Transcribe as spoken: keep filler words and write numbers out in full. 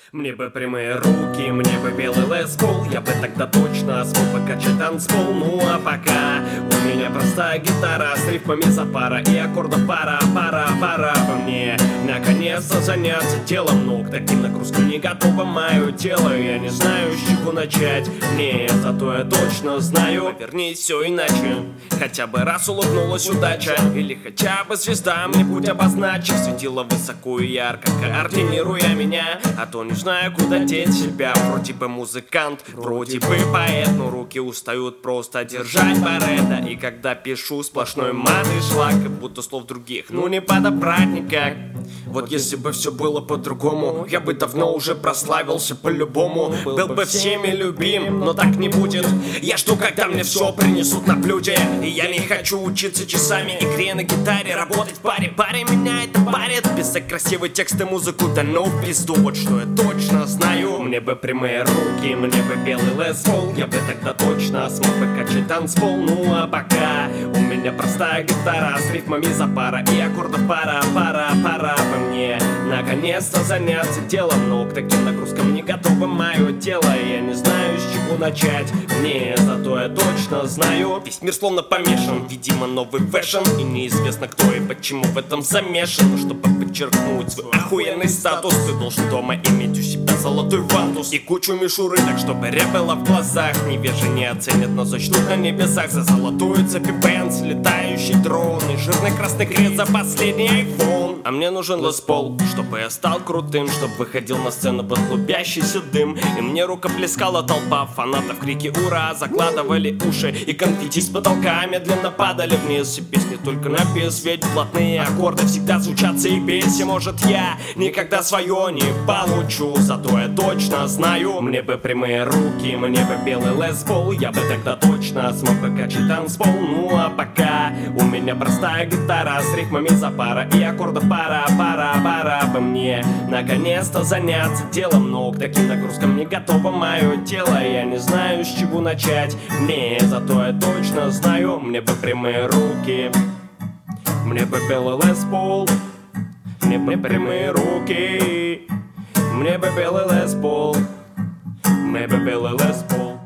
Мне бы прямые руки, мне бы белый лес-пол. Я бы тогда точно смог покачать танцпол. Ну а пока у меня простая гитара с рифмами запара и аккордов пара, пара, пара по мне. Наконец-то заняться делом, но к таким нагрузкам не готово мое тело. Я не знаю, с чего начать, не, зато я точно знаю, повернись все иначе. Хотя бы раз улыбнулась удача, или хотя бы звезда мне путь обозначив. Светила высоко и ярко, координируя меня, а то не знаю, куда деть себя. Вроде бы музыкант, вроде бы поэт, но руки устают просто держать барета. И когда пишу, сплошной мат и шлак, как будто слов других, ну не подобрать никак. Вот если бы все было по-другому, я бы давно уже прославился по-любому. Был бы всеми любим, но так не будет. Я жду, когда мне все принесут на блюде. И я не хочу учиться часами игре на гитаре, работать в паре. Паре меня это парит. Писать красивые тексты, музыку, да ну в пизду. Вот что я точно знаю. Мне бы прямые руки, мне бы белый лес-пол. Я бы тогда точно смог покачать танцпол. Ну а пока у меня простая гитара с рифмами запара и аккордов пара, пара, пара по мне. Наконец-то заняться делом, но к таким нагрузкам не готово мое тело. Я не знаю, с чего начать, не, зато я точно знаю. Весь мир словно помешан, видимо новый фэшн, и неизвестно кто и почему в этом замешан. Но чтобы подчеркнуть свой охуенный статус, ты должен дома иметь у себя золотой вантус и кучу мишуры, так чтобы рэп было в глазах. Невежи не оценят, но зачтут на небесах за золотую цепи Бенц, летающий дрон и жирный красный крест за последний айфон. А мне нужен лес-пол, чтобы я стал крутым, чтобы выходил на сцену под клубящийся дым, и мне рукоплескала толпа фанатов, крики ура закладывали уши, и конфетти с потолка медленно падали вниз. И песни только на бис, ведь плотные аккорды всегда звучат заебись. И может я никогда свое не получу, зато я точно знаю. Мне бы прямые руки, мне бы белый лес-пол. Я бы тогда точно смог покачать танцпол. Ну а пока у меня простая гитара с рифмами запара и аккордов пара, пара, пара по мне. Наконец-то заняться делом, но к таким нагрузкам не готово мое тело. Я не знаю, с чего начать, не, зато я точно знаю. Мне бы прямые руки, мне бы белый лес-пол. Мне бы прямые руки, мне бы белый лес-пол. Мне бы белый лес-пол.